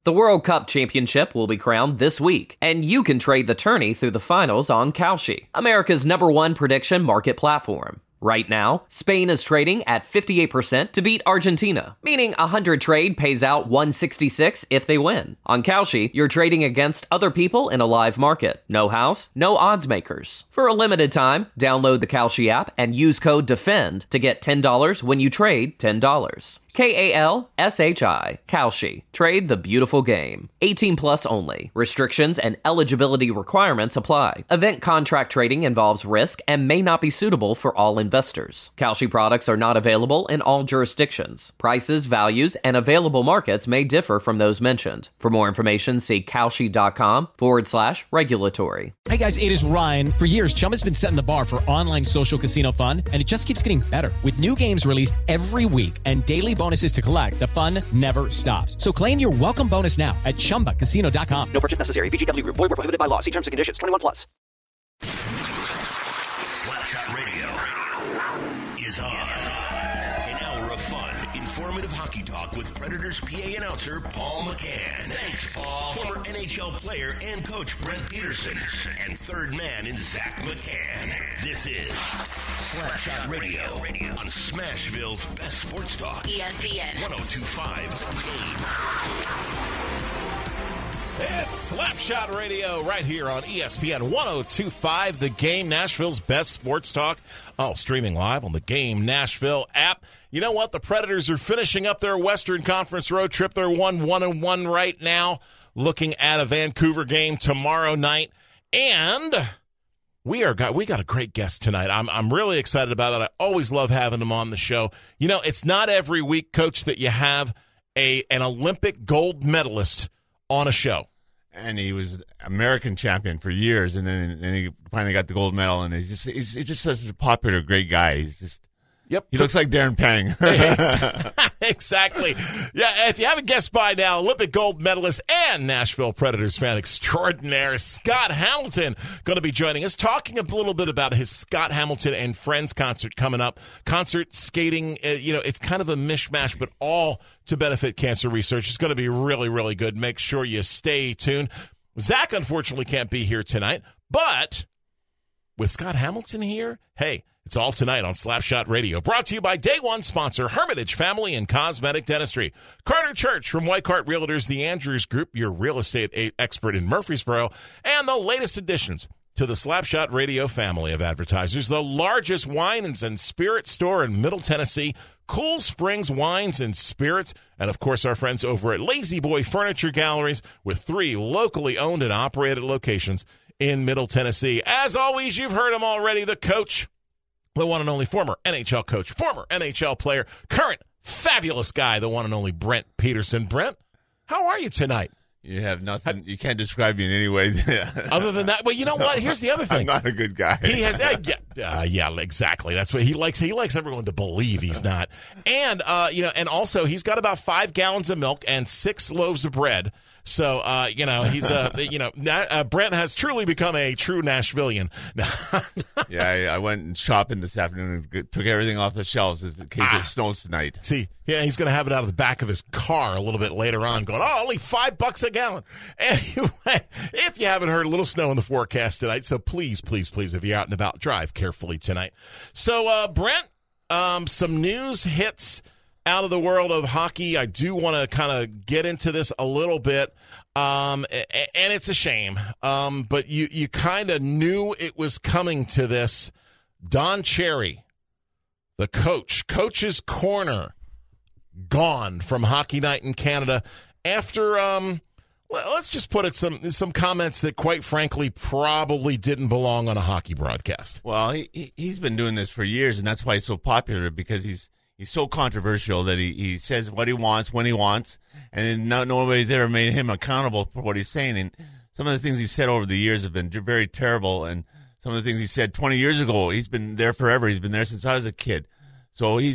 The World Cup Championship will be crowned this week, and you can trade the tourney through the finals on Kalshi, America's #1 prediction market platform. Right now, Spain is trading at 58% to beat Argentina, meaning 100 trade pays out 166 if they win. On Kalshi, you're trading against other people in a live market. No house, no odds makers. For a limited time, download the Kalshi app and use code DEFEND to get $10 when you trade $10. Kalshi. Kalshi. Trade the beautiful game. 18 plus only. Restrictions and eligibility requirements apply. Event contract trading involves risk and may not be suitable for all investors. Kalshi products are not available in all jurisdictions. Prices, values, and available markets may differ from those mentioned. For more information, see Kalshi.com/regulatory. Hey guys, it is Ryan. For years, Chumba's been setting the bar for online social casino fun, and it just keeps getting better. With new games released every week and daily bonuses to collect, the fun never stops. So claim your welcome bonus now at ChumbaCasino.com. No purchase necessary. VGW Group. Void where prohibited by law. See terms and conditions. 21 plus. Slapshot Radio is on. An hour of fun, informative hockey talk with Predators PA announcer Paul McCann. Thanks, Paul. Former NHL player and coach Brent Peterson. And third man in Zach McCann. This is Slapshot Radio on Smashville's best sports talk. ESPN 102.5 The Game. It's Slapshot Radio right here on ESPN 102.5 The Game, Nashville's best sports talk. Oh, streaming live on the Game Nashville app. You know what? The Predators are finishing up their Western Conference road trip. They're 1-1-1 right now, looking at a Vancouver game tomorrow night. And we got a great guest tonight. I'm really excited about it. I always love having him on the show. You know, it's not every week, Coach, that you have an Olympic gold medalist on a show. And he was American champion for years, and then he finally got the gold medal. And he's just such a popular, great guy. He's just he looks like Darren Pang. Exactly. Yeah, if you haven't guessed by now, Olympic gold medalist and Nashville Predators fan extraordinaire Scott Hamilton going to be joining us, talking a little bit about his Scott Hamilton and Friends concert coming up. Concert skating, it's kind of a mishmash, but all to benefit cancer research. It's going to be really, really good. Make sure you stay tuned. Zach, unfortunately, can't be here tonight, but with Scott Hamilton here, hey, it's all tonight on Slapshot Radio. Brought to you by Day One sponsor, Hermitage Family and Cosmetic Dentistry. Carter Church from Whitecart Realtors, the Andrews Group, your real estate expert in Murfreesboro, and the latest additions to the Slapshot Radio family of advertisers, the largest wines and spirits store in Middle Tennessee, Cool Springs Wines and Spirits, and, of course, our friends over at Lazy Boy Furniture Galleries with 3 locally owned and operated locations in Middle Tennessee. As always, you've heard him already, the coach, the one and only former NHL coach, former NHL player, current fabulous guy, the one and only Brent Peterson. Brent, how are you tonight? You have nothing. You can't describe me in any way. Other than that, well, you know what? Here's the other thing. I'm not a good guy. He has, yeah, exactly. That's what he likes. He likes everyone to believe he's not. And and also he's got about 5 gallons of milk and 6 loaves of bread. So, he's Brent has truly become a true Nashvilleian. Yeah, I went shopping this afternoon and took everything off the shelves in case it snows tonight. See, yeah, he's going to have it out of the back of his car a little bit later on going, only $5 a gallon. Anyway, if you haven't heard, a little snow in the forecast tonight. So please, if you're out and about, drive carefully tonight. So, Brent, some news hits out of the world of hockey. I do want to kind of get into this a little bit, and it's a shame, but you kind of knew it was coming to this. Don Cherry, the coach's corner, gone from Hockey Night in Canada after, let's just put it, some comments that, quite frankly, probably didn't belong on a hockey broadcast. Well, he's been doing this for years, and that's why he's so popular, because he's so controversial that he says what he wants when he wants, and nobody's ever made him accountable for what he's saying. And some of the things he said over the years have been very terrible, and some of the things he said 20 years ago, he's been there forever. He's been there since I was a kid. So he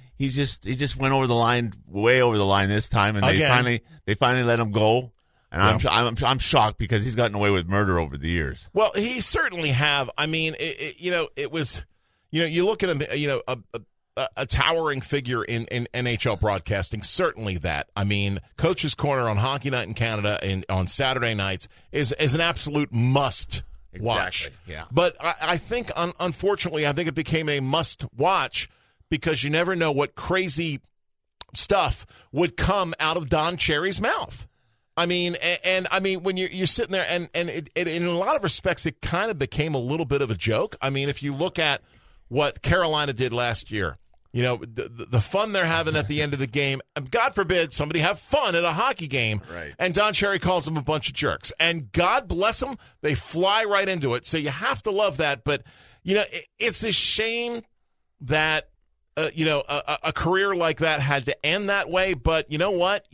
just went over the line, way over the line this time, and they finally let him go. And I'm shocked because he's gotten away with murder over the years. Well, he certainly have. I mean, it was, you look at him, a towering figure in NHL broadcasting. Certainly that. I mean, Coach's Corner on Hockey Night in Canada on Saturday nights is an absolute must watch. Exactly, yeah. But I think, unfortunately, I think it became a must watch because you never know what crazy stuff would come out of Don Cherry's mouth. I mean, and I mean, when you're sitting there, and it, in a lot of respects, it kind of became a little bit of a joke. I mean, if you look at what Carolina did last year, you know, the fun they're having at the end of the game, and God forbid somebody have fun at a hockey game, right. And Don Cherry calls them a bunch of jerks. And God bless them, they fly right into it. So you have to love that. But, you know, it's a shame that, you know, a career like that had to end that way. But you know what?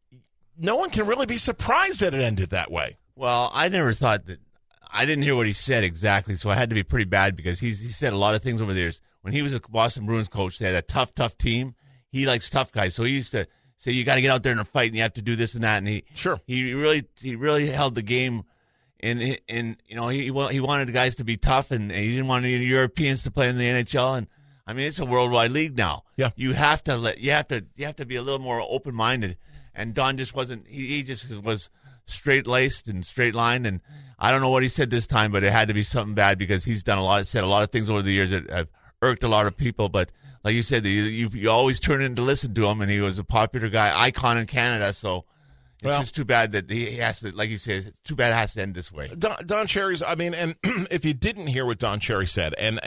No one can really be surprised that it ended that way. Well, I never thought that. I didn't hear what he said exactly, so I had to be pretty bad because he said a lot of things over the years. When he was a Boston Bruins coach, they had a tough team. He likes tough guys, so he used to say you got to get out there and fight, and you have to do this and that. And he really held the game. And you know he wanted the guys to be tough, and he didn't want any Europeans to play in the NHL. And I mean, it's a worldwide league now. Yeah, you have to be a little more open minded. And Don just wasn't. He just was straight-laced and straight-lined. And I don't know what he said this time, but it had to be something bad because he's said a lot of things over the years that have irked a lot of people. But like you said, you always turn in to listen to him, and he was a popular guy, icon in Canada. So it's just too bad that he has to, like you said, it's too bad it has to end this way. Don Cherry's. I mean, and if you didn't hear what Don Cherry said, and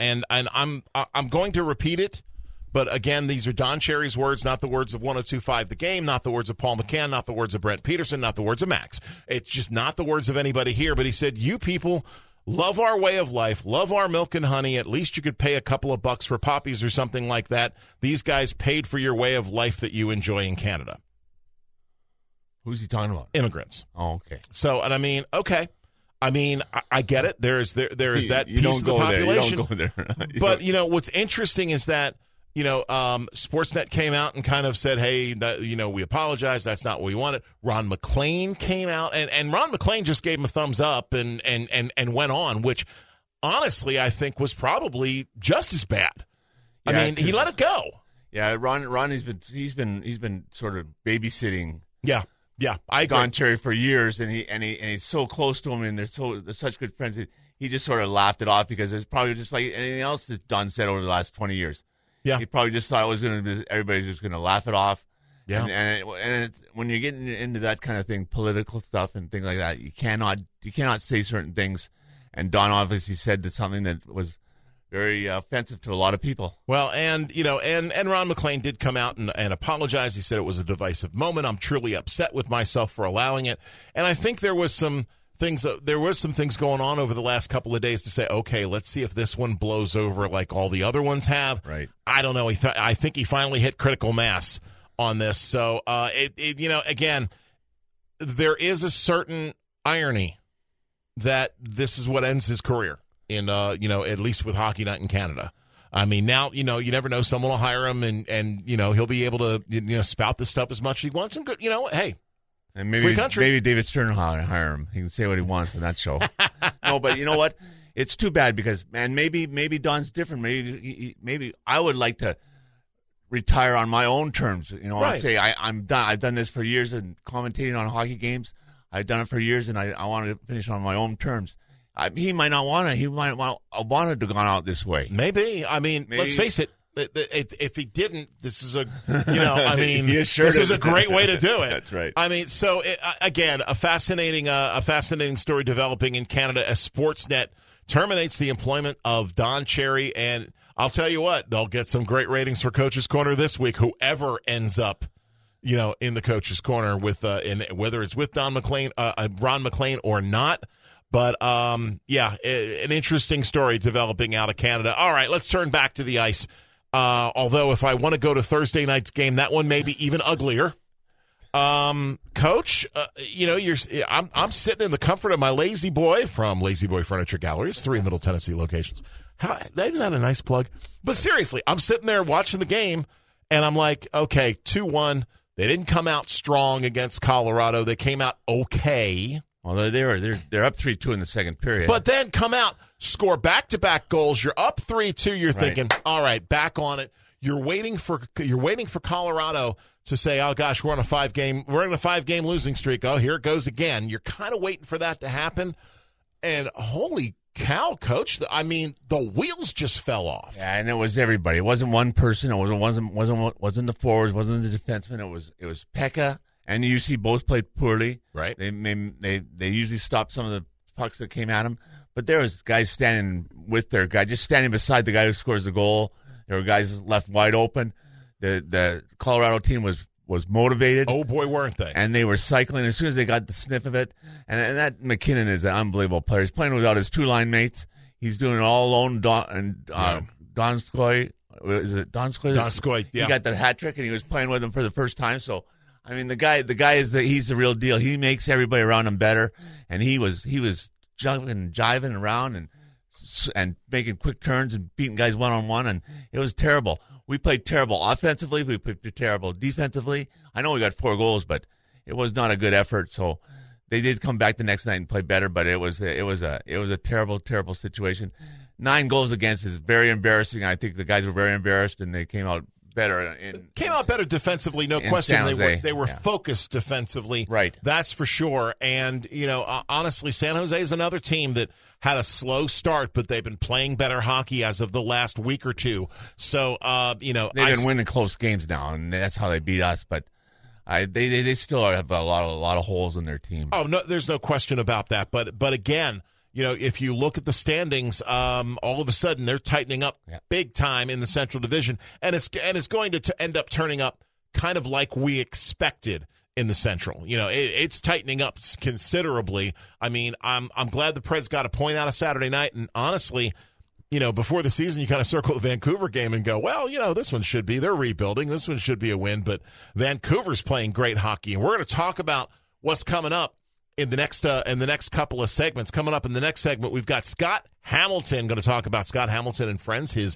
I'm going to repeat it. But again, these are Don Cherry's words, not the words of 102.5 The Game, not the words of Paul McCann, not the words of Brent Peterson, not the words of Max. It's just not the words of anybody here. But he said, you people love our way of life, love our milk and honey. At least you could pay a couple of bucks for poppies or something like that. These guys paid for your way of life that you enjoy in Canada. Who's he talking about? Immigrants. Oh, okay. So, and I mean, okay. I mean, I get it. There is that you piece of the population. You don't go there. But, you know, what's interesting is that, you know, Sportsnet came out and kind of said, hey, you know, we apologize. That's not what we wanted. Ron McClain came out, and Ron McClain just gave him a thumbs up and went on, which honestly I think was probably just as bad. I mean, he let it go. Yeah, Ron he's been sort of babysitting. Yeah, I agree. Don Cherry for years, and he's so close to him, and they're such good friends. He just sort of laughed it off because it's probably just like anything else that Don said over the last 20 years. Yeah, he probably just thought it was going to be everybody's just going to laugh it off. Yeah, and when you're getting into that kind of thing, political stuff and things like that, you cannot say certain things. And Don obviously said something that was very offensive to a lot of people. Well, and you know, and Ron McClain did come out and apologize. He said it was a divisive moment. I'm truly upset with myself for allowing it. And I think there was some things going on over the last couple of days to say, okay, let's see if this one blows over like all the other ones have. Right. I don't know. I think he finally hit critical mass on this. So, you know, again, there is a certain irony that this is what ends his career in, you know, at least with Hockey Night in Canada. I mean, now, you know, you never know. Someone will hire him and you know, he'll be able to, you know, spout this stuff as much as he wants. And good, you know, hey. And maybe David Stern will hire him. He can say what he wants on that show. No, but you know what? It's too bad because, man, maybe Don's different. Maybe I would like to retire on my own terms. You know, right. I'd say I'm done. I've done this for years and commentating on hockey games. I've done it for years, and I want to finish on my own terms. He might not want to. He might wanted to gone out this way. Maybe. I mean, let's face it. If he didn't, this is a, you know, I mean, this is a great way to do it. That's right. I mean, so again, a fascinating story developing in Canada as Sportsnet terminates the employment of Don Cherry, and I'll tell you what, they'll get some great ratings for Coach's Corner this week. Whoever ends up, you know, in the Coach's Corner with, whether it's with Ron McClain or not. But, yeah, an interesting story developing out of Canada. All right, let's turn back to the ice. Although if I want to go to Thursday night's game, that one may be even uglier. Coach, you know, I'm sitting in the comfort of my Lazy Boy from Lazy Boy Furniture Galleries, 3 Middle Tennessee locations. Isn't that a nice plug? But seriously, I'm sitting there watching the game, and I'm like, okay, 2-1. They didn't come out strong against Colorado. They came out okay. Well, they're up 3-2 in the second period. But then come out, score back-to-back goals. You're up 3-2. You're thinking, all right, back on it. you're waiting for Colorado to say, oh gosh, we're on a 5-game losing streak. Oh, here it goes again. You're kind of waiting for that to happen. And holy cow, Coach! I mean, the wheels just fell off. Yeah, and it was everybody. It wasn't one person. It wasn't the forwards. Wasn't the defenseman. It was Pekka and UC both played poorly. Right. They usually stopped some of the pucks that came at them, but there was guys standing with their guy, just standing beside the guy who scores the goal. There were guys left wide open. The Colorado team was motivated. Oh, boy, weren't they? And they were cycling as soon as they got the sniff of it. And that McKinnon is an unbelievable player. He's playing without his two line mates. He's doing it all alone. Donskoy, is it Donskoy? Donskoy, yeah. He got the hat trick, and he was playing with him for the first time. So, I mean, the guy he's the real deal. He makes everybody around him better. And he was jumping, jiving around and making quick turns and beating guys one-on-one, and it was terrible. We played terrible offensively. We played terrible defensively. I know we got 4 goals, but it was not a good effort. So they did come back the next night and play better, but it was a terrible, terrible situation. 9 goals against is very embarrassing. I think the guys were very embarrassed, and they came out better. Came out better defensively, no question. They were focused defensively, right? That's for sure. And honestly, San Jose is another team that had a slow start, but they've been playing better hockey as of the last week or two. So they've been winning close games now, and that's how they beat us. But they still have a lot of holes in their team. Oh no, there's no question about that. But again, if you look at the standings, all of a sudden they're tightening up big time in the Central Division, and it's going to end up turning up kind of like we expected in the Central. It's tightening up considerably. I mean, I'm glad the Preds got a point out of Saturday night, and honestly, before the season, you kind of circle the Vancouver game and go, well, this one should be. They're rebuilding. This one should be a win, but Vancouver's playing great hockey, and we're going to talk about what's coming up in the next couple of segments. Coming up in the next segment, we've got Scott Hamilton. Going to talk about Scott Hamilton and friends, his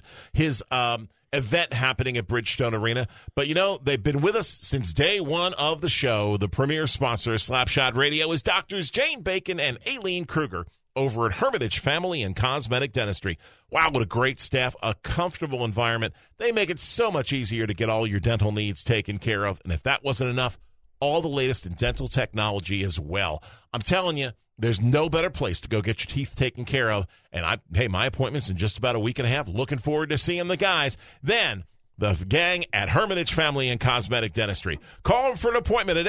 event happening at Bridgestone Arena. But they've been with us since day one of the show. The premier sponsor of Slapshot Radio is Doctors Jane Bacon and Aileen Kruger over at Hermitage Family and Cosmetic Dentistry. Wow, what a great staff, a comfortable environment. They make it so much easier to get all your dental needs taken care of. And if that wasn't enough, all the latest in dental technology as well. I'm telling you, there's no better place to go get your teeth taken care of. And my appointment's in just about a week and a half. Looking forward to seeing the guys. Then the gang at Hermitage Family and Cosmetic Dentistry. Call them for an appointment at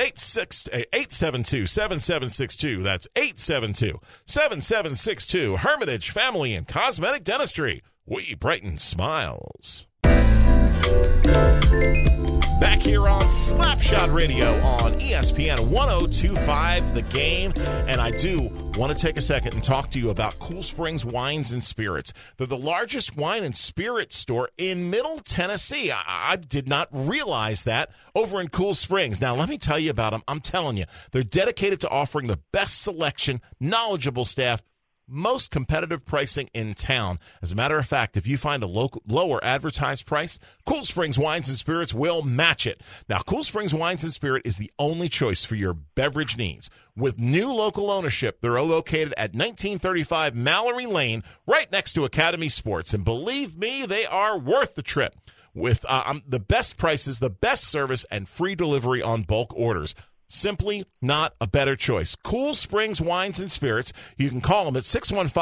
872-7762. That's 872-7762. Hermitage Family and Cosmetic Dentistry. We brighten smiles. Back here on Slapshot Radio on ESPN 102.5 The Game. And I do want to take a second and talk to you about Cool Springs Wines and Spirits. They're the largest wine and spirit store in Middle Tennessee. I did not realize that over in Cool Springs. Now, let me tell you about them. I'm telling you, they're dedicated to offering the best selection, knowledgeable staff, most competitive pricing in town. As a matter of fact, if you find a lower advertised price, Cool Springs Wines and Spirits will match it. Now, Cool Springs Wines and Spirit is the only choice for your beverage needs. With new local ownership, they're located at 1935 Mallory Lane, right next to Academy Sports. And believe me, they are worth the trip. With the best prices, the best service, and free delivery on bulk orders. Simply not a better choice. Cool Springs Wines and Spirits. You can call them at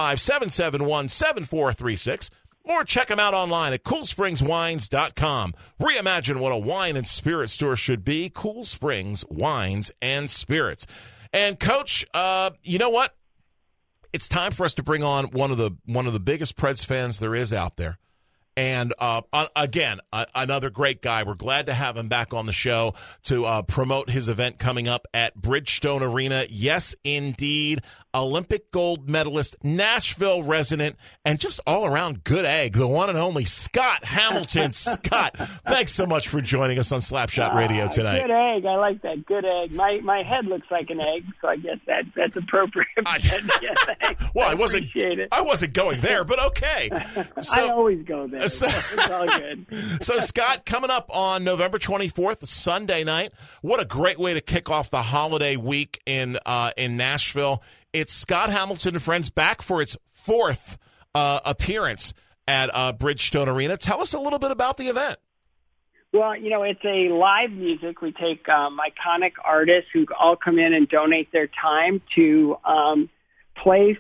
615-771-7436 or check them out online at coolspringswines.com. Reimagine what a wine and spirit store should be. Cool Springs Wines and Spirits. And Coach, you know what? It's time for us to bring on one of the biggest Preds fans there is out there. And again, another great guy. We're glad to have him back on the show to promote his event coming up at Bridgestone Arena. Yes, indeed. Olympic gold medalist, Nashville resident, and just all-around good egg, the one and only Scott Hamilton. Scott, thanks so much for joining us on Slapshot Radio tonight. Good egg. I like that. Good egg. My head looks like an egg, so I guess that's appropriate. Well, I wasn't going there, but okay. I always go there. It's all good. So, Scott, coming up on November 24th, Sunday night, what a great way to kick off the holiday week in Nashville. It's Scott Hamilton and Friends back for its 4th appearance at Bridgestone Arena. Tell us a little bit about the event. Well, it's a live music. We take iconic artists who all come in and donate their time to play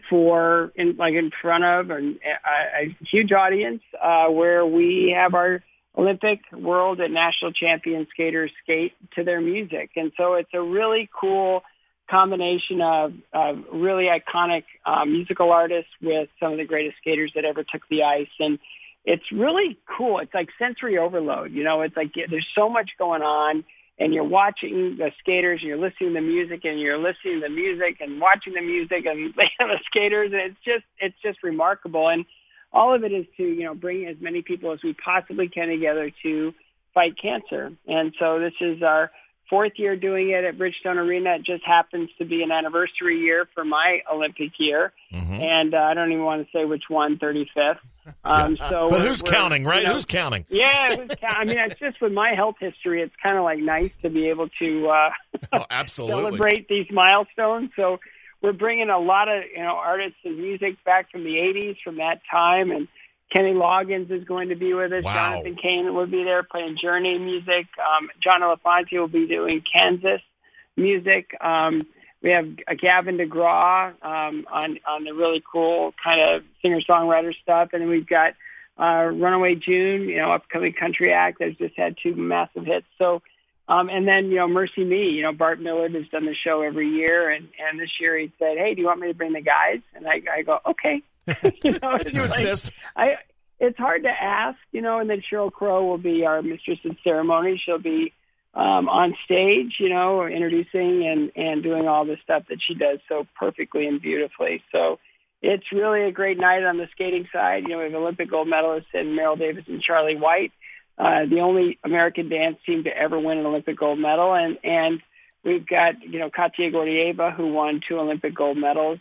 in front of a huge audience where we have our Olympic, world, and national champion skaters skate to their music. And so it's a really cool combination of really iconic musical artists with some of the greatest skaters that ever took the ice. And it's really cool. It's like sensory overload. It's like there's so much going on, and you're watching the skaters, and you're listening to the music, and you're listening to the music, and watching the music, and the skaters, and it's just remarkable. And all of it is to bring as many people as we possibly can together to fight cancer. And so this is our 4th year doing it at Bridgestone Arena. It just happens to be an anniversary year for my Olympic year, and I don't even want to say which one, 35th. But who's counting, right? Who's counting? Yeah, it's just with my health history, it's kind of like nice to be able to absolutely celebrate these milestones. So we're bringing a lot of artists and music back from the 80s, from that time, and Kenny Loggins is going to be with us. Wow. Jonathan Cain will be there playing Journey music. John Elefante will be doing Kansas music. We have Gavin DeGraw on the really cool kind of singer-songwriter stuff. And then we've got Runaway June, upcoming country act that's just had 2 massive hits. So, and then, Mercy Me, Bart Millard has done the show every year. And this year he said, hey, do you want me to bring the guys? And I go, okay. You insist. It's hard to ask, and then Sheryl Crow will be our mistress of ceremony. She'll be on stage, introducing and doing all the stuff that she does so perfectly and beautifully. So it's really a great night on the skating side. We have Olympic gold medalists in Meryl Davis and Charlie White, the only American dance team to ever win an Olympic gold medal. And we've got, Katia Gordieva, who won 2 Olympic gold medals.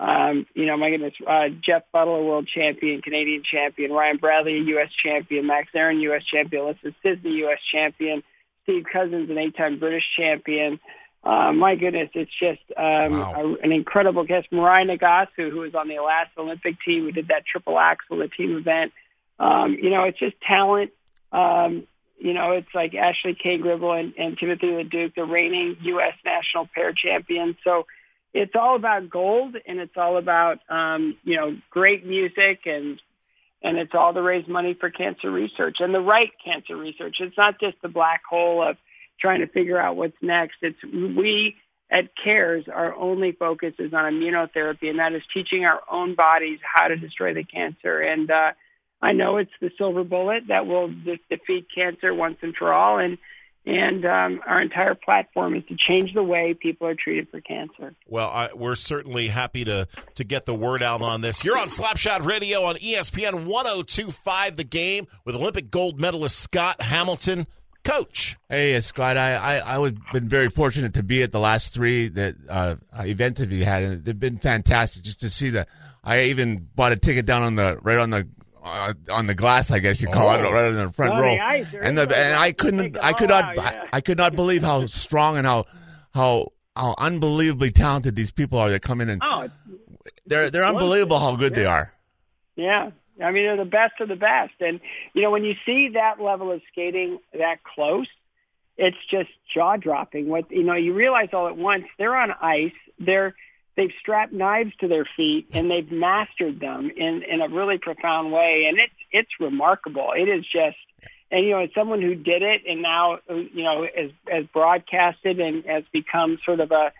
My goodness, Jeff Butler, world champion, Canadian champion, Ryan Bradley, a U.S. champion, Max Aaron, U.S. champion, Alyssa Sisney, U.S. champion, Steve Cousins, an 8-time British champion. My goodness, it's just an incredible guest. Mariah Nagasu, who was on the last Olympic team, we did that triple axel, the team event. It's just talent. It's like Ashley K. Gribble and Timothy LeDuc, the reigning U.S. national pair champions. So it's all about gold, and it's all about, great music, and it's all to raise money for cancer research, and the right cancer research. It's not just the black hole of trying to figure out what's next. We at CARES, our only focus is on immunotherapy, and that is teaching our own bodies how to destroy the cancer. And I know it's the silver bullet that will defeat cancer once and for all, and our entire platform is to change the way people are treated for cancer. Well, we're certainly happy to get the word out on this. You're on Slapshot Radio on ESPN 102.5 The Game with Olympic gold medalist Scott Hamilton. Coach. Hey, Scott, I've been very fortunate to be at the last 3 that events that you had, and they've been fantastic just to see I even bought a ticket down on the glass, I guess you call it, right in the front row. And I could not believe how strong and how unbelievably talented these people are that come in, and they're unbelievable how good they are. Yeah. They're the best of the best. And, when you see that level of skating that close, it's just jaw-dropping. You realize all at once, they're on ice, they've strapped knives to their feet, and they've mastered them in a really profound way. And it's remarkable. It is just, and, as someone who did it and now, has broadcasted and has become sort of a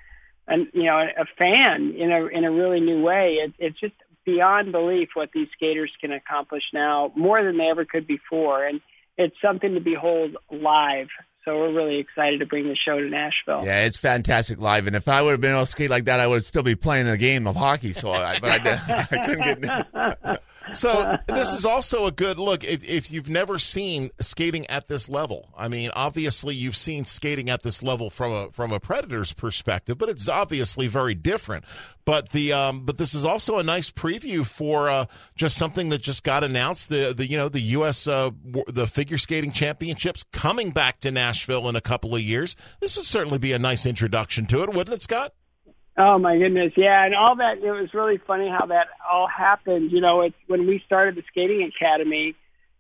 fan in a really new way, it's just beyond belief what these skaters can accomplish now, more than they ever could before. And it's something to behold live. So we're really excited to bring the show to Nashville. Yeah, it's fantastic live. And if I would have been able to skate like that, I would still be playing a game of hockey. So, I couldn't get. So this is also a good look if you've never seen skating at this level. Obviously you've seen skating at this level from a Predators perspective, but it's obviously very different. But but this is also a nice preview for just something that just got announced. The U.S. The figure skating championships coming back to Nashville in a couple of years. This would certainly be a nice introduction to it, wouldn't it, Scott? Oh, my goodness, yeah, and all that, it was really funny how that all happened. It's when we started the Skating Academy,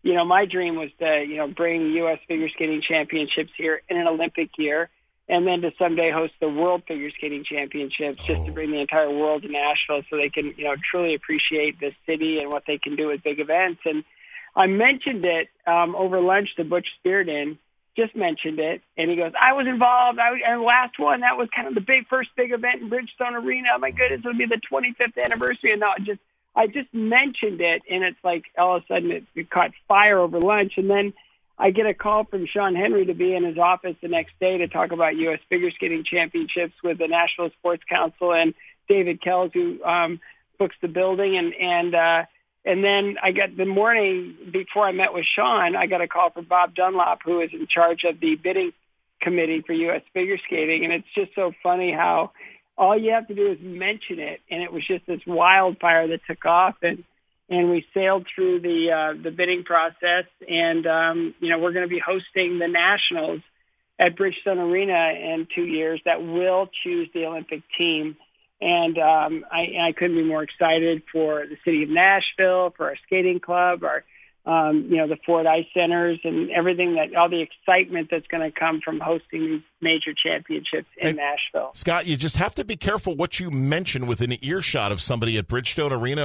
my dream was to, bring U.S. figure skating championships here in an Olympic year, and then to someday host the World Figure Skating Championships, just to bring the entire world to Nashville so they can, truly appreciate the city and what they can do with big events. And I mentioned it over lunch to Butch Spearden, just mentioned it, and he goes, I was involved. And the last one, that was kind of the first big event in Bridgestone Arena. Oh, my goodness, it'll be the 25th anniversary. And I just mentioned it, and it's like all of a sudden it caught fire over lunch. And then I get a call from Sean Henry to be in his office the next day to talk about U.S. Figure Skating Championships with the National Sports Council and David Kells, who books the building. And then I got the morning before I met with Sean, I got a call from Bob Dunlop, who is in charge of the bidding committee for U.S. Figure Skating. And it's just so funny how all you have to do is mention it, and it was just this wildfire that took off. And we sailed through the bidding process, and we're going to be hosting the Nationals at Bridgestone Arena in 2 years that will choose the Olympic team. And I couldn't be more excited for the city of Nashville, for our skating club, our the Ford Ice Centers, and everything all the excitement that's going to come from hosting these major championships in Nashville. Scott, you just have to be careful what you mention within earshot of somebody at Bridgestone Arena,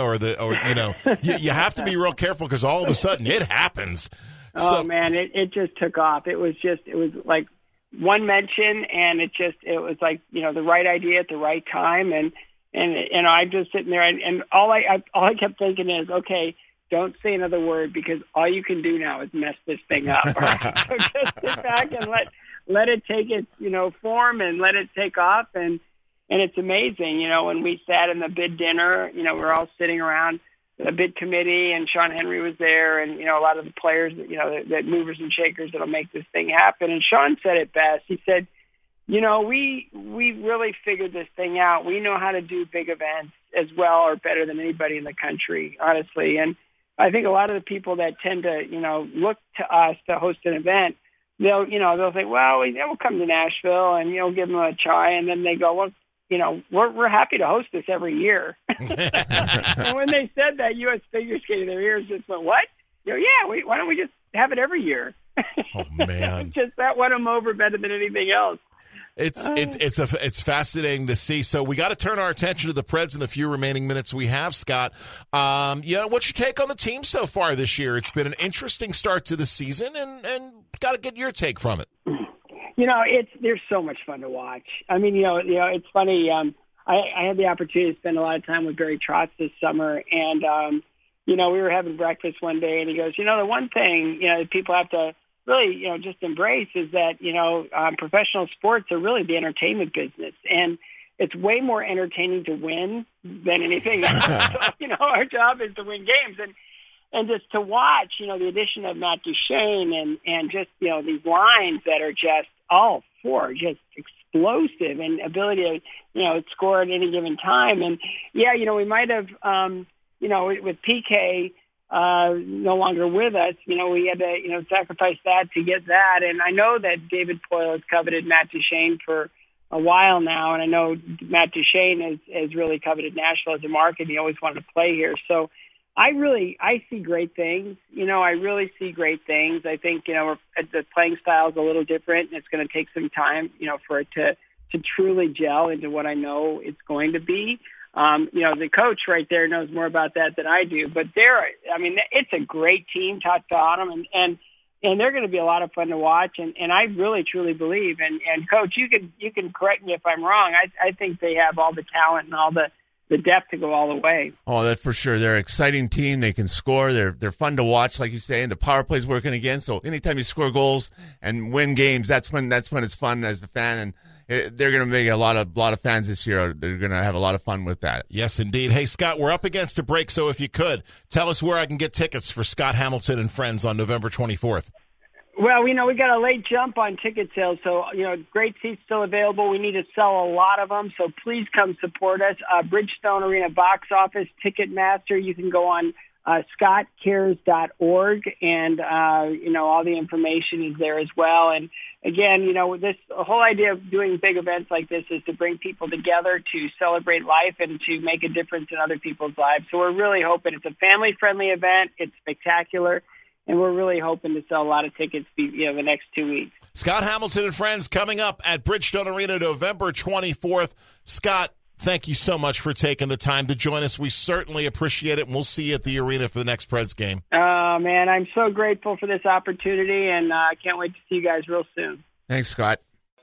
you have to be real careful because all of a sudden it happens. Oh man, it just took off. It was like one mention, and it was like the right idea at the right time, and I'm just sitting there, and all I kept thinking is, okay, don't say another word, because all you can do now is mess this thing up. Right? So just sit back and let it take its form and let it take off, and it's amazing. When we sat in the bid dinner, we're all sitting around the bid committee, and Sean Henry was there, and a lot of the players, that movers and shakers that'll make this thing happen. And Sean said it best. He said, we really figured this thing out. We know how to do big events as well or better than anybody in the country, honestly. And I think a lot of the people that tend to, look to us to host an event, they'll think, well, we'll come to Nashville and, give them a try. And then they go, well, we're happy to host this every year. And when they said that, U.S. Figure Skating, their ears just went, what? Why don't we just have it every year? Oh, man. That won them over better than anything else. It's fascinating to see. So we got to turn our attention to the Preds in the few remaining minutes we have, Scott. What's your take on the team so far this year? It's been an interesting start to the season, and got to get your take from it. They're so much fun to watch. I mean, it's funny. I had the opportunity to spend a lot of time with Barry Trotz this summer, and we were having breakfast one day, and he goes, the one thing people have to really, just embrace is that, professional sports are really the entertainment business. And it's way more entertaining to win than anything else. So, our job is to win games. And just to watch, the addition of Matt Duchene and just, these lines that are just all four, just explosive and ability to, score at any given time. And, we might have, with PK, no longer with us, we had to, sacrifice that to get that. And I know that David Poyle has coveted Matt Duchene for a while now. And I know Matt Duchene has really coveted Nashville as a market. He always wanted to play here. So I see great things. I really see great things. I think, the playing style is a little different, and it's going to take some time, for it to truly gel into what I know it's going to be. The coach right there knows more about that than I do, but it's a great team, top to bottom, and they're going to be a lot of fun to watch. And I really, truly believe, and coach, you can correct me if I'm wrong. I think they have all the talent and all the depth to go all the way. Oh, that's for sure. They're an exciting team. They can score. They're fun to watch, like you say, and the power play's working again. So anytime you score goals and win games, that's when it's fun as a fan. And they're going to make a lot of fans this year. They're going to have a lot of fun with that. Yes, indeed. Hey, Scott, we're up against a break, so if you could, tell us where I can get tickets for Scott Hamilton and Friends on November 24th. Well, we got a late jump on ticket sales, so, great seats still available. We need to sell a lot of them, so please come support us. Bridgestone Arena box office, Ticketmaster. You can go on scottcares.org, and, all the information is there as well. And again, the whole idea of doing big events like this is to bring people together to celebrate life and to make a difference in other people's lives. So we're really hoping it's a family-friendly event. It's spectacular. and we're really hoping to sell a lot of tickets, the next 2 weeks. Scott Hamilton and friends coming up at Bridgestone Arena November 24th. Scott, thank you so much for taking the time to join us. We certainly appreciate it, and we'll see you at the arena for the next Preds game. Oh, man, I'm so grateful for this opportunity, and I can't wait to see you guys real soon. Thanks, Scott.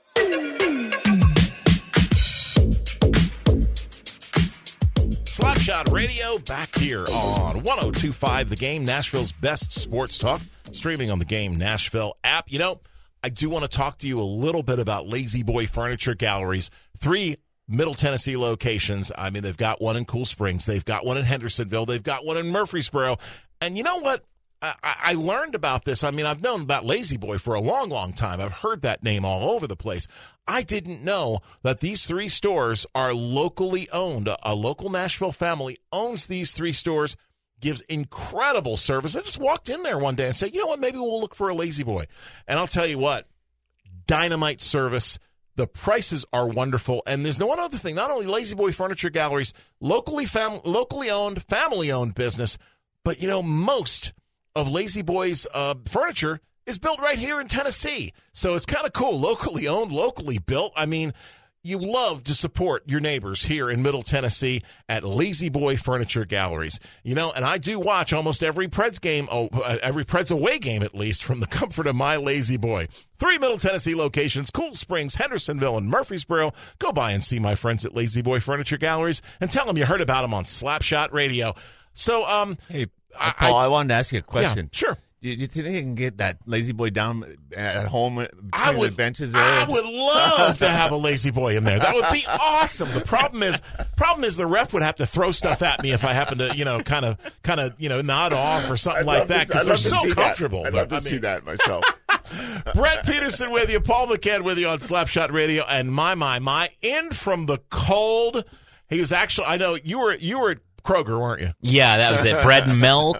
Slapshot Radio back here on 102.5 The Game, Nashville's best sports talk, streaming on the Game Nashville app. I do want to talk to you a little bit about Lazy Boy Furniture Galleries. 3 Middle Tennessee locations. I mean, they've got one in Cool Springs. They've got one in Hendersonville. They've got one in Murfreesboro. And you know what? I learned about this. I mean, I've known about Lazy Boy for a long, long time. I've heard that name all over the place. I didn't know that these 3 stores are locally owned. A local Nashville family owns these 3 stores, gives incredible service. I just walked in there one day and said, you know what, maybe we'll look for a Lazy Boy. And I'll tell you what, dynamite service. The prices are wonderful. And there's no one other thing. Not only Lazy Boy Furniture Galleries, locally owned, family-owned business, but, most of Lazy Boy's furniture is built right here in Tennessee. So it's kind of cool. Locally owned, locally built. I mean, you love to support your neighbors here in Middle Tennessee at Lazy Boy Furniture Galleries. And I do watch almost every Preds game, every Preds away game at least, from the comfort of my Lazy Boy. 3 Middle Tennessee locations, Cool Springs, Hendersonville, and Murfreesboro. Go by and see my friends at Lazy Boy Furniture Galleries and tell them you heard about them on Slapshot Radio. So, hey, Paul, I wanted to ask you a question. Yeah, sure. Do you think they can get that Lazy Boy down at home between the benches there? I would love to have a Lazy Boy in there. That would be awesome. The problem is the ref would have to throw stuff at me if I happen to, kind of, nod off or something like that, because they're so comfortable. I'd love to see that myself. Brett Peterson with you, Paul McCann with you on Slapshot Radio, and my in from the cold. He was actually, I know you were at Kroger, weren't you? Yeah, that was it. Bread and milk,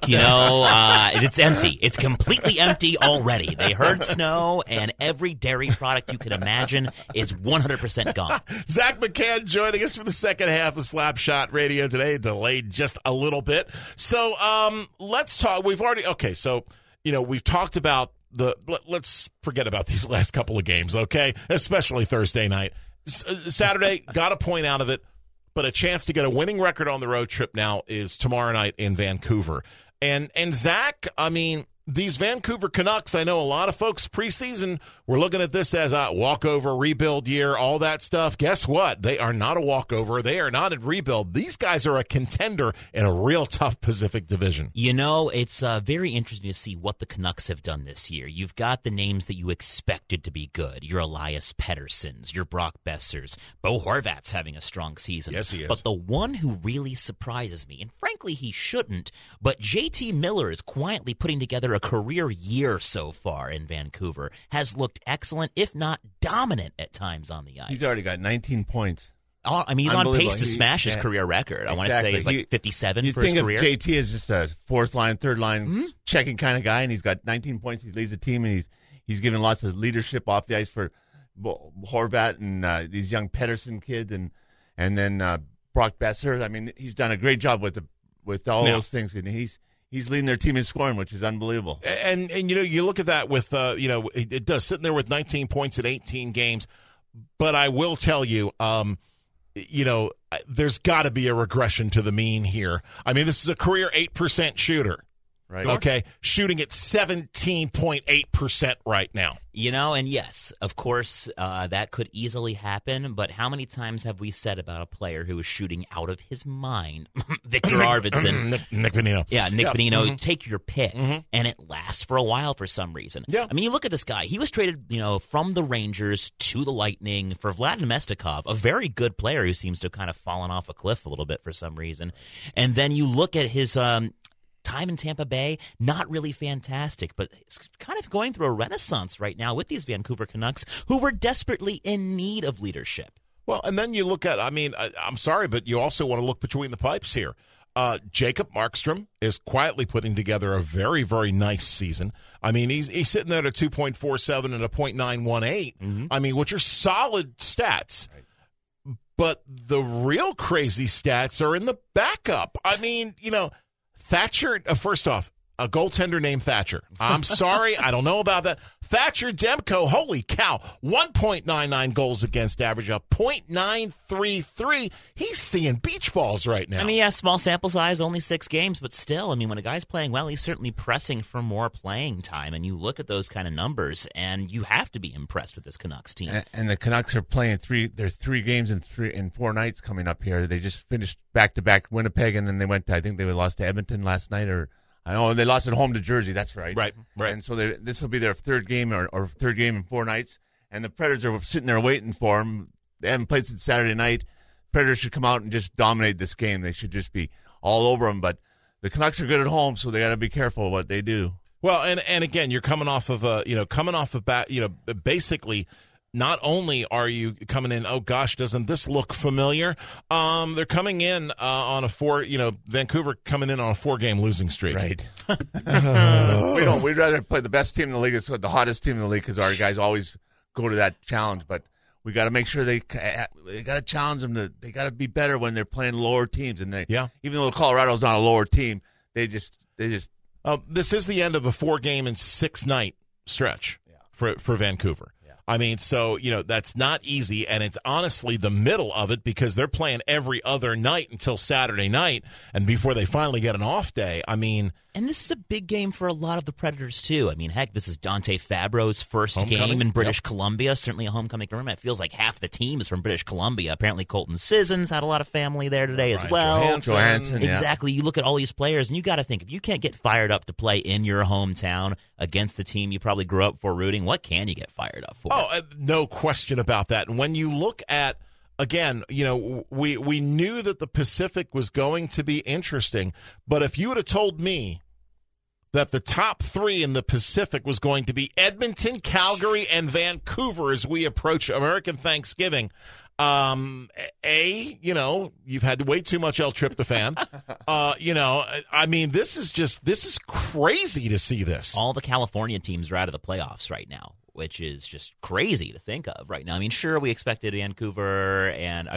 it's empty. It's completely empty already. They heard snow, and every dairy product you can imagine is 100% gone. Zach McCann joining us for the second half of Slapshot Radio today, delayed just a little bit. So let's talk. We've talked about let's forget about these last couple of games, okay? Especially Thursday night. Saturday, got a point out of it. But a chance to get a winning record on the road trip now is tomorrow night in Vancouver. And Zach, I mean, these Vancouver Canucks, I know a lot of folks preseason were looking at this as a walkover, rebuild year, all that stuff. Guess what? They are not a walkover. They are not a rebuild. These guys are a contender in a real tough Pacific Division. It's very interesting to see what the Canucks have done this year. You've got the names that you expected to be good. Your Elias Petterssons, your Brock Bessers. Bo Horvat's having a strong season. Yes, he is. But the one who really surprises me, and frankly he shouldn't, but JT Miller is quietly putting together a career year so far in Vancouver, has looked excellent, if not dominant at times on the ice. He's already got 19 points. I mean, he's on pace to smash his career record. Exactly. I want to say he's like 57 for his career. You think of JT as just a fourth line, third line checking kind of guy, and he's got 19 points. He leads the team, and he's given lots of leadership off the ice for Horvat and these young Pettersson kids, and then Brock Besser. I mean, he's done a great job with all those things, and he's leading their team in scoring, which is unbelievable. And you look at that with it does sitting there with 19 points in 18 games. But I will tell you, there's got to be a regression to the mean here. I mean, this is a career 8% shooter. Right. Okay, shooting at 17.8% right now. And yes, of course, that could easily happen, but how many times have we said about a player who is shooting out of his mind? Victor Arvidsson. Nick Bonino. Yeah, Nick Bonino, take your pick, and it lasts for a while for some reason. Yeah. I mean, you look at this guy. He was traded, from the Rangers to the Lightning for Vlad Namestnikov, a very good player who seems to have kind of fallen off a cliff a little bit for some reason. And then you look at his time in Tampa Bay, not really fantastic, but it's kind of going through a renaissance right now with these Vancouver Canucks, who were desperately in need of leadership. Well, and then you look at, I'm sorry, but you also want to look between the pipes here. Jacob Markstrom is quietly putting together a very, very nice season. I mean, he's sitting there at a 2.47 and a .918, I mean, which are solid stats. Right. But the real crazy stats are in the backup. I mean, Thatcher, first off, a goaltender named Thatcher. I'm sorry, I don't know about that. Thatcher Demko, holy cow, 1.99 goals against average, a .933. He's seeing beach balls right now. I mean, yeah, small sample size, only 6 games, but still, I mean, when a guy's playing well, he's certainly pressing for more playing time, and you look at those kind of numbers, and you have to be impressed with this Canucks team. And the Canucks are playing 3 games in 4 nights coming up here. They just finished back-to-back Winnipeg, and then they went to, I think they lost to Edmonton last night, or I know they lost at home to Jersey. That's right. Right. And so this will be their third game or third game in 4 nights. And the Predators are sitting there waiting for them. They haven't played since Saturday night. Predators should come out and just dominate this game. They should just be all over them. But the Canucks are good at home, so they got to be careful what they do. Well, and again, you're coming off of basically. Not only are you coming in, oh gosh, doesn't this look familiar? They're coming in on a 4, Vancouver coming in on a 4-game losing streak. Right. We'd rather play the best team in the league, so the hottest team in the league, because our guys always go to that challenge. But we got to make sure they got to challenge them. They got to be better when they're playing lower teams. And even though Colorado's not a lower team, they just. This is the end of a 4-game and 6-night stretch for Vancouver. I mean, so, that's not easy, and it's honestly the middle of it because they're playing every other night until Saturday night, and before they finally get an off day, I mean... And this is a big game for a lot of the Predators, too. I mean, heck, this is Dante Fabro's first game in British Columbia, certainly a homecoming for him. It feels like half the team is from British Columbia. Apparently, Colton Sissons had a lot of family there today as well. Johansson, exactly. You look at all these players, and you got to think, if you can't get fired up to play in your hometown against the team you probably grew up for rooting, what can you get fired up for? Oh, no question about that. And when you look at, again, we knew that the Pacific was going to be interesting, but if you would have told me that the top 3 in the Pacific was going to be Edmonton, Calgary, and Vancouver as we approach American Thanksgiving, you've had way too much L-tryptophan. I mean, this is crazy to see this. All the California teams are out of the playoffs right now, which is just crazy to think of right now. I mean, sure, we expected Vancouver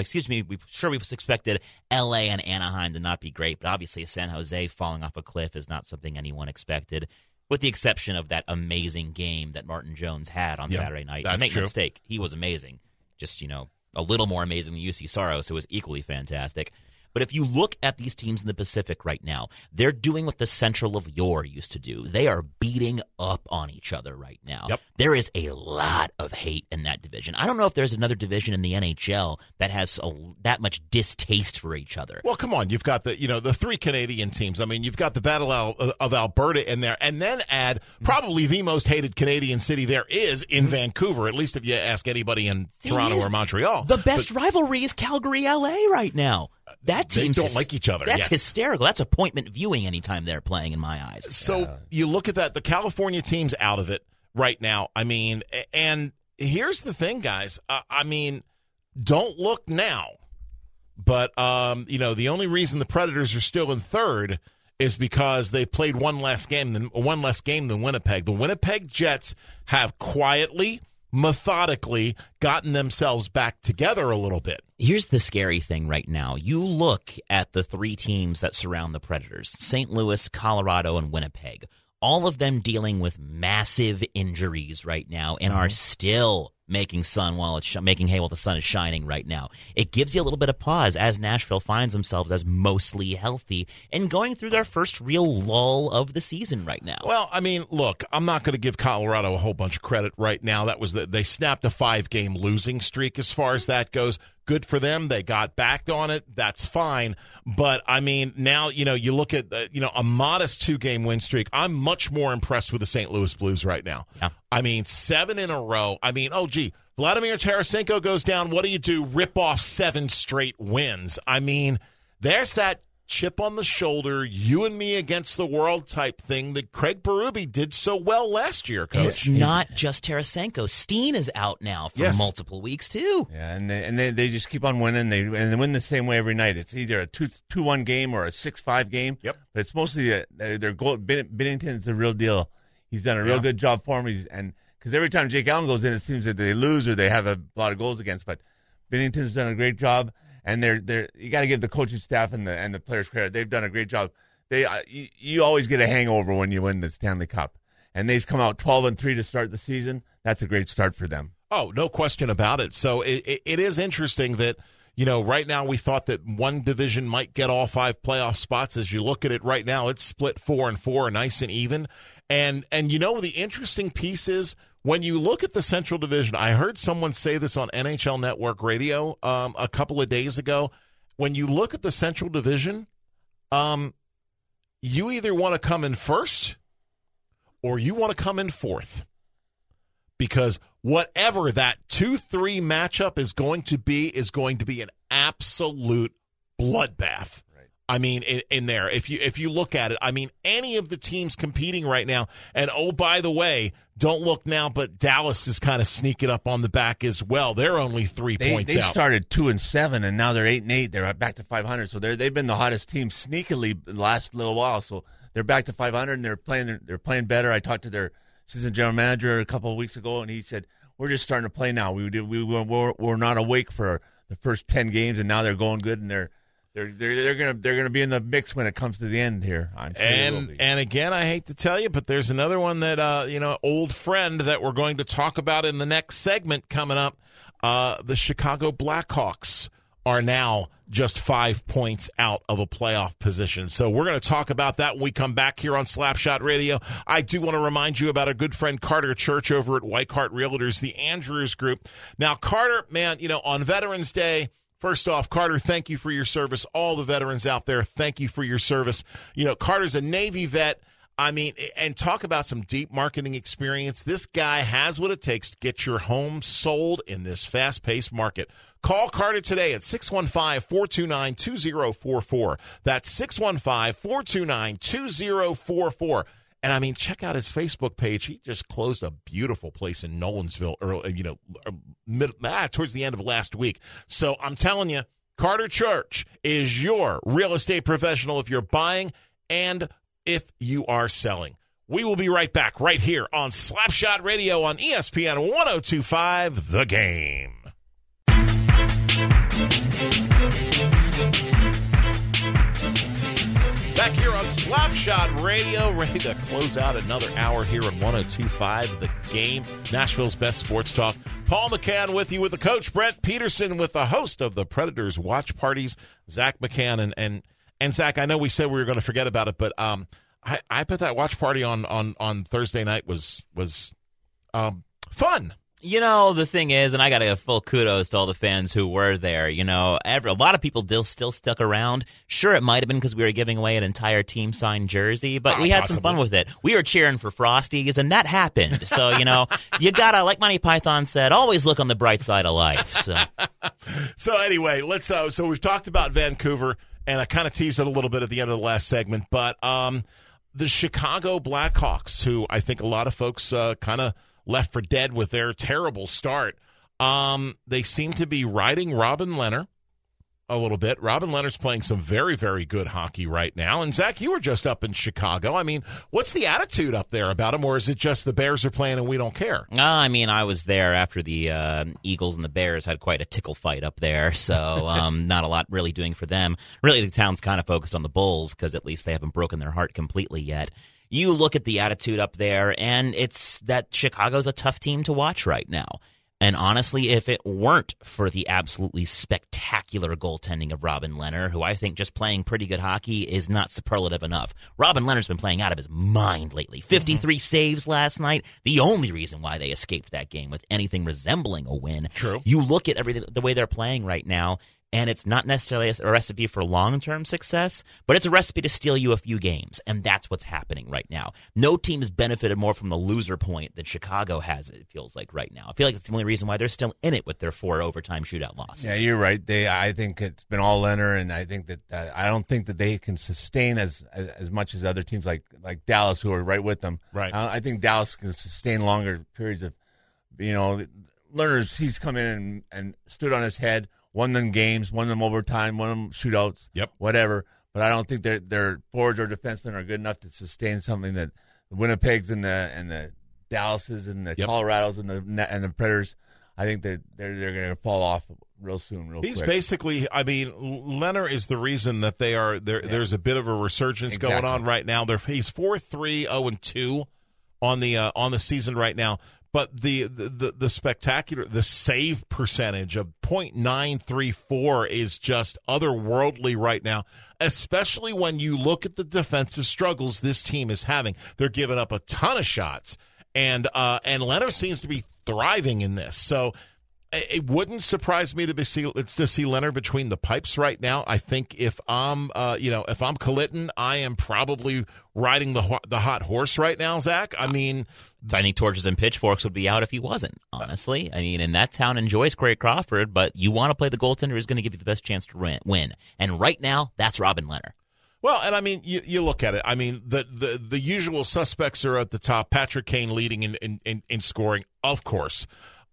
we expected LA and Anaheim to not be great, but obviously San Jose falling off a cliff is not something anyone expected, with the exception of that amazing game that Martin Jones had on Saturday night. That's Make true. no mistake, he was amazing. Just, a little more amazing than UC Saros, who was equally fantastic. But if you look at these teams in the Pacific right now, they're doing what the Central of yore used to do. They are beating up on each other right now. Yep. There is a lot of hate in that division. I don't know if there's another division in the NHL that has that much distaste for each other. Well, come on. You've got the 3 Canadian teams. I mean, you've got the Battle of Alberta in there, and then add probably the most hated Canadian city there is in Vancouver, at least if you ask anybody in Toronto or Montreal. The best rivalry is Calgary-LA right now. That team don't like each other. That's yes. hysterical. That's appointment viewing anytime they're playing, in my eyes. So you look at that. The California team's out of it right now. I mean, and here's the thing, guys. I mean, don't look now. But, the only reason the Predators are still in third is because they played one less game than Winnipeg. The Winnipeg Jets have quietly, methodically gotten themselves back together a little bit. Here's the scary thing right now. You look at the 3 teams that surround the Predators, St. Louis, Colorado, and Winnipeg, all of them dealing with massive injuries right now and are still making hay while the sun is shining right now. It gives you a little bit of pause as Nashville finds themselves as mostly healthy and going through their first real lull of the season right now. Well, I mean, look, I'm not going to give Colorado a whole bunch of credit right now. They snapped a 5-game losing streak as far as that goes. Good for them. They got back on it. That's fine. But, I mean, now, you look at, a modest 2-game win streak. I'm much more impressed with the St. Louis Blues right now. Yeah. I mean, 7 in a row. I mean, Vladimir Tarasenko goes down. What do? Rip off 7 straight wins. I mean, there's that chip on the shoulder, you and me against the world type thing that Craig Berube did so well last year, Coach. It's not just Tarasenko. Steen is out now for multiple weeks, too. Yeah, and they just keep on winning. They win the same way every night. It's either a 2-1 game or a 6-5 game. Yep. But it's mostly their goal. Binnington's the real deal. He's done a real good job for him. Because every time Jake Allen goes in, it seems that they lose or they have a lot of goals against. But Binnington's done a great job. And you got to give the coaching staff and the players credit. They've done a great job. you always get a hangover when you win the Stanley Cup. And they've come out 12-3 to start the season. That's a great start for them. Oh, no question about it. So it is interesting that, right now we thought that one division might get all 5 playoff spots. As you look at it right now, it's split 4-4, nice and even. And the interesting piece is when you look at the Central Division, I heard someone say this on NHL Network Radio a couple of days ago. When you look at the Central Division, you either want to come in first or you want to come in fourth. Because whatever that 2-3 matchup is going to be an absolute bloodbath. Right. I mean, in there, if you look at it, I mean, any of the teams competing right now, and oh, by the way, don't look now, but Dallas is kind of sneaking up on the back as well. They're only 3 points out. They started 2-7, and now they're 8-8. They're back to 500. So they've been the hottest team sneakily the last little while. So they're back to 500, and they're playing better. I talked to their assistant general manager a couple of weeks ago, and he said, we're just starting to play now. We're not awake for the first 10 games, and now they're going good, and they're gonna be in the mix when it comes to the end here. I'm sure and again, I hate to tell you, but there's another one that old friend that we're going to talk about in the next segment coming up. The Chicago Blackhawks are now just 5 points out of a playoff position. So we're going to talk about that when we come back here on Slapshot Radio. I do want to remind you about our good friend Carter Church over at Weichart Realtors, the Andrews Group. Now, Carter, man, on Veterans Day, first off, Carter, thank you for your service. All the veterans out there, thank you for your service. Carter's a Navy vet. I mean, and talk about some deep marketing experience. This guy has what it takes to get your home sold in this fast-paced market. Call Carter today at 615-429-2044. That's 615-429-2044. And, I mean, check out his Facebook page. He just closed a beautiful place in Nolensville towards the end of last week. So I'm telling you, Carter Church is your real estate professional if you're buying and if you are selling. We will be right back right here on Slapshot Radio on ESPN 102.5 The Game. Back here on Slapshot Radio, ready to close out another hour here on 102.5 The Game, Nashville's best sports talk. Paul McCann with you with the coach, Brent Peterson with the host of the Predators Watch Parties, Zach McCann. And Zach, I know we said we were going to forget about it, but I bet that watch party on Thursday night was fun. The thing is, and I got to give full kudos to all the fans who were there. A lot of people still stuck around. Sure, it might have been because we were giving away an entire team signed jersey, but we had some fun with it. We were cheering for Frosties, and that happened. So, you got to, like Monty Python said, always look on the bright side of life. So anyway, let's. So we've talked about Vancouver, and I kind of teased it a little bit at the end of the last segment, but the Chicago Blackhawks, who I think a lot of folks kind of left for dead with their terrible start. They seem to be riding Robin Lehner a little bit. Robin Lehner's playing some very, very good hockey right now. And, Zach, you were just up in Chicago. I mean, what's the attitude up there about him, or is it just the Bears are playing and we don't care? I was there after the Eagles and the Bears had quite a tickle fight up there, so not a lot really doing for them. Really, the town's kind of focused on the Bulls because at least they haven't broken their heart completely yet. You look at the attitude up there, and it's that Chicago's a tough team to watch right now. And honestly, if it weren't for the absolutely spectacular goaltending of Robin Lehner, who I think just playing pretty good hockey is not superlative enough. Robin Leonard's been playing out of his mind lately. 53 saves last night. The only reason why they escaped that game with anything resembling a win. True. You look at everything, the way they're playing right now, and it's not necessarily a recipe for long-term success, but it's a recipe to steal you a few games, and that's what's happening right now. No team has benefited more from the loser point than Chicago has, it feels like right now. I feel like it's the only reason why they're still in it with their 4 overtime shootout losses. Yeah, you're right. I think it's been all Lehner, and I think that I don't think that they can sustain as much as other teams like Dallas, who are right with them. Right. I think Dallas can sustain longer periods of, Lehner's. He's come in and stood on his head. Won them games, won them overtime, won them shootouts, whatever. But I don't think their forwards or defensemen are good enough to sustain something that the Winnipegs and the Dallases and the Colorados and the Predators. I think that they're going to fall off real soon, real He's quick. basically, I mean, Leonard is the reason that they are there. Yeah. There's a bit of a resurgence going on right now. He's 4-3, 0-2 on the season right now. But the spectacular, the save percentage of .934 is just otherworldly right now, especially when you look at the defensive struggles this team is having. They're giving up a ton of shots, and Leonard seems to be thriving in this. So it wouldn't surprise me to see Leonard between the pipes right now. I think if I'm Colliton, I am probably riding the hot horse right now, Zach. I mean, I think Torches and Pitchforks would be out if he wasn't, honestly. I mean, and that town enjoys Corey Crawford, but you want to play the goaltender who's going to give you the best chance to win. And right now, that's Robin Leonard. Well, and I mean, you look at it. I mean, the usual suspects are at the top. Patrick Kane leading in scoring, of course.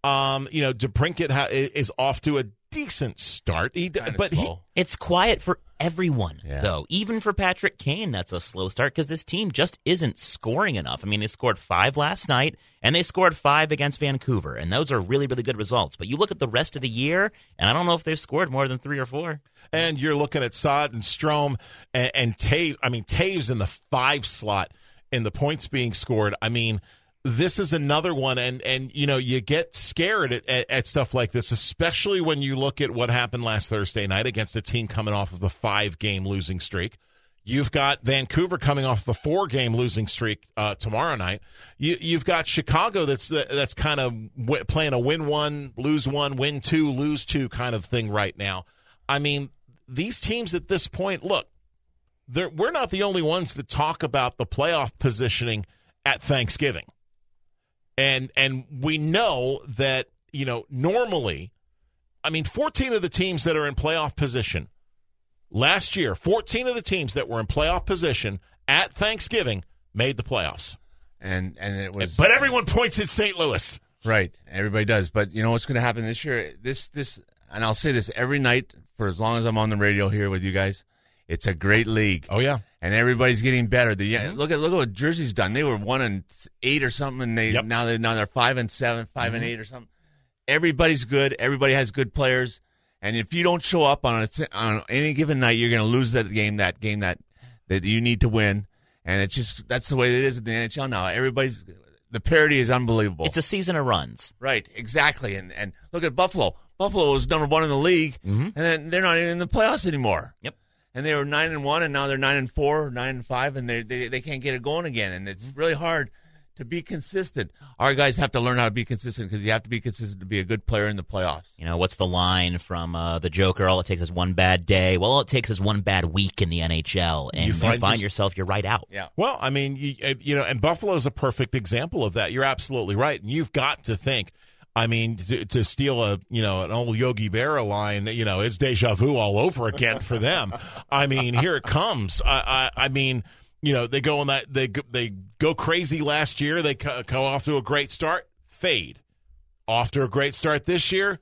DeBrincat is off to a decent start. It's quiet for everyone, though. Even for Patrick Kane, that's a slow start because this team just isn't scoring enough. I mean, they scored 5 last night, and they scored 5 against Vancouver, and those are really, really good results. But you look at the rest of the year, and I don't know if they've scored more than 3 or 4. And you're looking at Saad and Strome and Taves. I mean, Taves in the 5 slot in the points being scored. I mean, this is another one, and you get scared at stuff like this, especially when you look at what happened last Thursday night against a team coming off of the 5-game losing streak. You've got Vancouver coming off the 4-game losing streak tomorrow night. You've got Chicago that's kind of playing a win 1, lose 1, win 2, lose 2 kind of thing right now. I mean, these teams at this point, look, we're not the only ones that talk about the playoff positioning at Thanksgiving. And we know that, normally, I mean, 14 of the teams that are in playoff position last year, 14 of the teams that were in playoff position at Thanksgiving made the playoffs. And it was, but everyone points at St. Louis. Right. Everybody does. But you know what's going to happen this year? This, and I'll say this every night for as long as I'm on the radio here with you guys. It's a great league. Oh, yeah. And everybody's getting better. Look at what Jersey's done. They were 1-8 or something, and now they're 5-7, 5-8 or something. Everybody's good. Everybody has good players. And if you don't show up on any given night, you're going to lose that game that you need to win. And it's just that's the way it is in the NHL now. The parity is unbelievable. It's a season of runs. Right, exactly. And look at Buffalo. Buffalo was number 1 in the league, and then they're not even in the playoffs anymore. Yep. And they were 9-1, and now they're 9-4, 9-5, and they can't get it going again. And it's really hard to be consistent. Our guys have to learn how to be consistent because you have to be consistent to be a good player in the playoffs. What's the line from the Joker? All it takes is one bad day. Well, all it takes is one bad week in the NHL, and you find yourself you're right out. Yeah. Well, I mean, and Buffalo's a perfect example of that. You're absolutely right, and you've got to think. I mean, to steal an old Yogi Berra line, it's deja vu all over again for them. I mean, here it comes. I mean, they go on that they go crazy last year. They go off to a great start, fade. Off to a great start this year.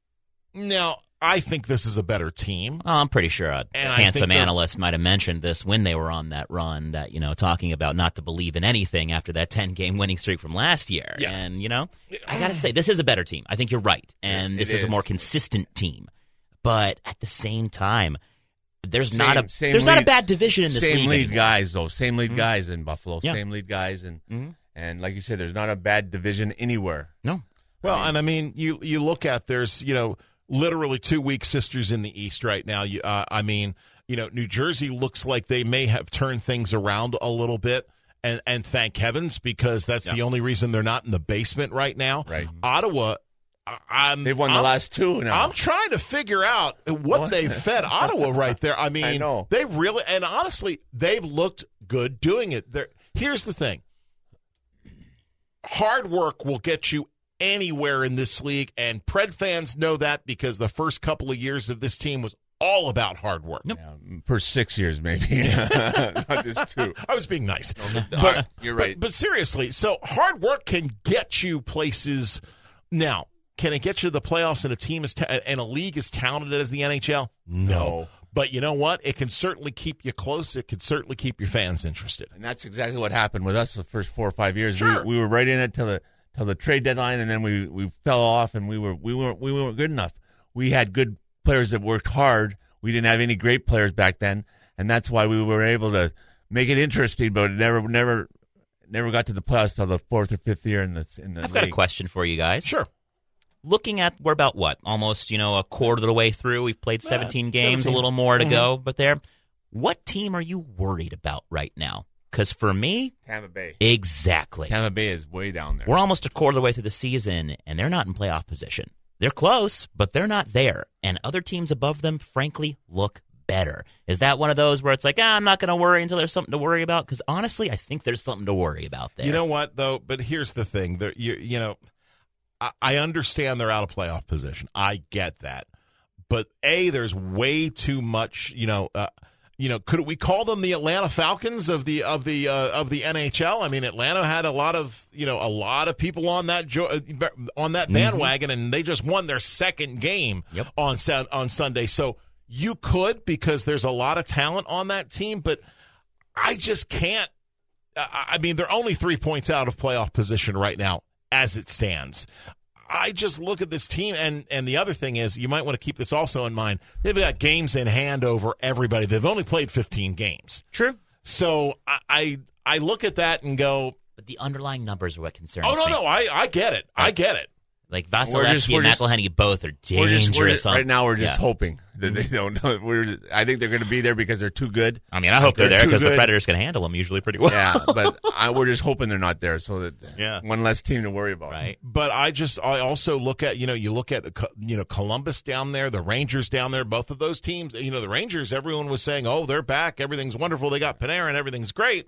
Now, I think this is a better team. Oh, I'm pretty sure a handsome analyst might have mentioned this when they were on that run, that, talking about not to believe in anything after that 10-game winning streak from last year. Yeah. And, I got to say, this is a better team. I think you're right. And this is a more consistent team. But at the same time, there's not a bad division in this league. Same lead anymore. guys, though. Same lead guys in Buffalo. Yeah. Same lead guys. And like you said, there's not a bad division anywhere. No. Well, and I mean, you look at there's, literally 2 weak sisters in the East right now. New Jersey looks like they may have turned things around a little bit, and thank heavens, because that's the only reason they're not in the basement right now. Right. Ottawa, they've won the last 2 now. I'm trying to figure out what they've fed Ottawa right there. I mean, I know. They really, and honestly, they've looked good doing it. Here's the thing. Hard work will get you anywhere in this league, and Pred fans know that because the first couple of years of this team was all about hard work. Nope. Yeah, for 6 years, maybe. Not just 2. I was being nice. But you're right. But seriously, so hard work can get you places. Now, can it get you to the playoffs and a team and a league as talented as the NHL? No. But you know what? It can certainly keep you close. It can certainly keep your fans interested. And that's exactly what happened with us the first 4 or 5 years. Sure. We were right in it till the trade deadline, and then we fell off, and we weren't good enough. we had good players that worked hard. We didn't have any great players back then, and that's why we were able to make it interesting, but it never got to the playoffs till the fourth or fifth year in the I've got a question for you guys. Sure. Looking at, we're about what? Almost, a quarter of the way through. We've played 17 games, 17. a little more to go. But what team are you worried about right now? Because for me, Tampa Bay. Exactly. Tampa Bay is way down there. We're almost a quarter of the way through the season, and they're not in playoff position. They're close, but they're not there. And other teams above them, frankly, look better. Is that one of those where it's like, I'm not going to worry until there's something to worry about? Because honestly, I think there's something to worry about there. You know what, though? But here's the thing. I understand they're out of playoff position. I get that. But, there's way too much, could we call them the Atlanta Falcons of the NHL? I mean, Atlanta had a lot of people on that bandwagon, and they just won their second game on Sunday. So you could, because there's a lot of talent on that team, but I just can't. I mean, they're only 3 points out of playoff position right now as it stands. I just look at this team, and the other thing is, you might want to keep this also in mind, they've got games in hand over everybody. They've only played 15 games. True. So I look at that and go... But the underlying numbers are what concerns me. No, I get it. I get it. Like Vasilevsky and McElhinney both are dangerous. Right now, we're just hoping that they don't know. I think they're going to be there because they're too good. I mean, I hope they're there because the Predators can handle them usually pretty well. Yeah, but we're just hoping they're not there, so that one less team to worry about. Right. But I also look at, you look at Columbus down there, the Rangers down there, both of those teams. The Rangers, everyone was saying, oh, they're back, everything's wonderful, they got Panarin, everything's great.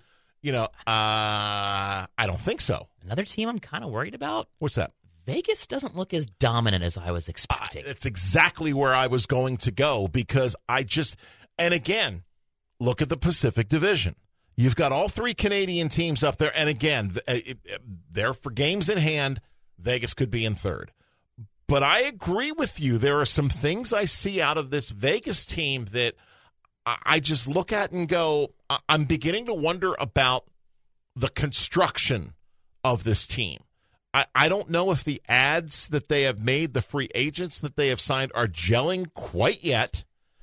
I don't think so. Another team I'm kind of worried about. What's that? Vegas doesn't look as dominant as I was expecting. That's exactly where I was going to go, because and again, look at the Pacific Division. You've got all three Canadian teams up there, and again, they're for games in hand. Vegas could be in third. But I agree with you. There are some things I see out of this Vegas team that I just look at and go, I'm beginning to wonder about the construction of this team. I don't know if the ads that they have made, the free agents that they have signed, are gelling quite yet.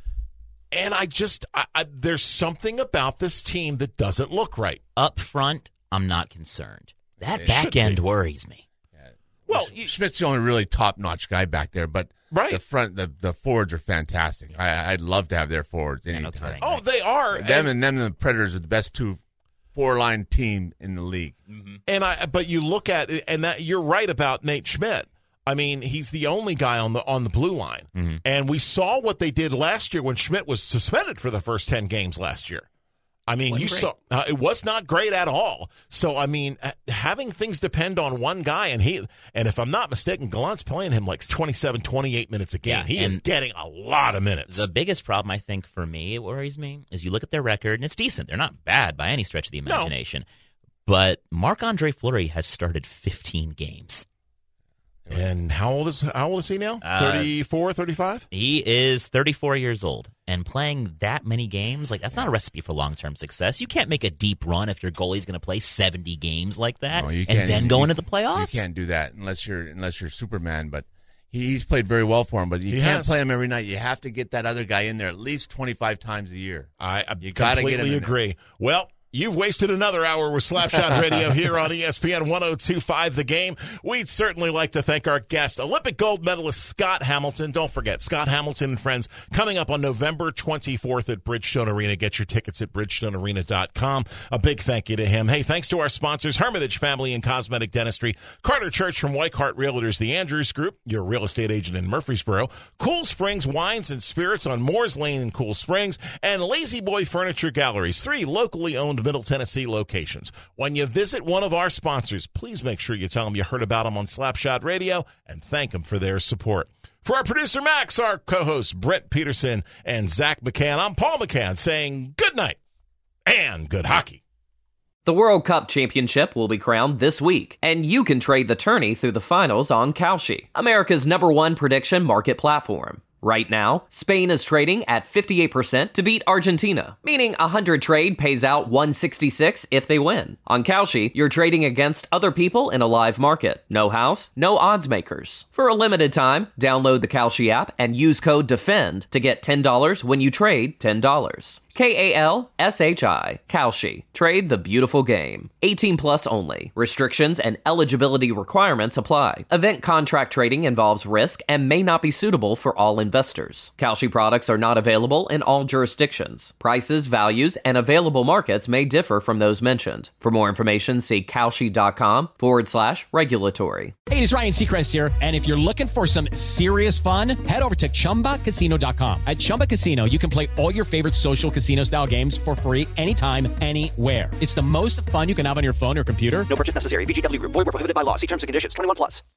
And there's something about this team that doesn't look right. Up front, I'm not concerned. That back end worries me. Yeah. Well, Schmidt's the only really top-notch guy back there, but the front, the forwards are fantastic. I'd love to have their forwards anytime. Oh, they are. Them and the Predators are the best two four-line team in the league. Mm-hmm. But you look at it, and that you're right about Nate Schmidt. I mean, he's the only guy on the blue line. Mm-hmm. And we saw what they did last year when Schmidt was suspended for the first 10 games last year. I mean, saw it was not great at all. So, I mean, having things depend on one guy, and if I'm not mistaken, Gallant's playing him like 27, 28 minutes a game. Yeah, he is getting a lot of minutes. The biggest problem, I think, for me, it worries me, is you look at their record, and it's decent. They're not bad by any stretch of the imagination. No. But Marc-Andre Fleury has started 15 games. And how old is he now? 34, 35? He is 34 years old. And playing that many games, that's not a recipe for long-term success. You can't make a deep run if your goalie's going to play 70 games like that and then go into the playoffs. You can't do that unless you're Superman. But he's played very well for him. But you can't play him every night. You have to get that other guy in there at least 25 times a year. I completely agree. Well, you've wasted another hour with Slapshot Radio here on ESPN 102.5 The Game. We'd certainly like to thank our guest, Olympic gold medalist Scott Hamilton. Don't forget, Scott Hamilton and friends coming up on November 24th at Bridgestone Arena. Get your tickets at BridgestoneArena.com. A big thank you to him. Hey, thanks to our sponsors, Hermitage Family and Cosmetic Dentistry, Carter Church from Weichart Realtors, the Andrews Group, your real estate agent in Murfreesboro, Cool Springs Wines and Spirits on Moores Lane in Cool Springs, and Lazy Boy Furniture Galleries, 3 locally owned Middle Tennessee locations. When you visit one of our sponsors, please make sure you tell them you heard about them on Slapshot Radio and thank them for their support. For our producer Max, our co-hosts Brett Peterson and Zach McCann, I'm Paul McCann saying good night and good hockey. The World Cup Championship will be crowned this week, and you can trade the tourney through the finals on Kalshi, America's #1 prediction market platform. Right now, Spain is trading at 58% to beat Argentina, meaning 100 trade pays out 166 if they win. On Kalshi, you're trading against other people in a live market. No house, no odds makers. For a limited time, download the Kalshi app and use code DEFEND to get $10 when you trade $10. Kalshi. Kalshi. Trade the beautiful game. 18 plus only. Restrictions and eligibility requirements apply. Event contract trading involves risk and may not be suitable for all investors. Kalshi products are not available in all jurisdictions. Prices, values, and available markets may differ from those mentioned. For more information, see Kalshi.com/regulatory. Hey, this is Ryan Seacrest here, and if you're looking for some serious fun, head over to ChumbaCasino.com. At Chumba Casino, you can play all your favorite social casino-style games for free anytime, anywhere. It's the most fun you can have on your phone or computer. No purchase necessary. VGW Group. Void where prohibited by law. See terms and conditions. 21 plus.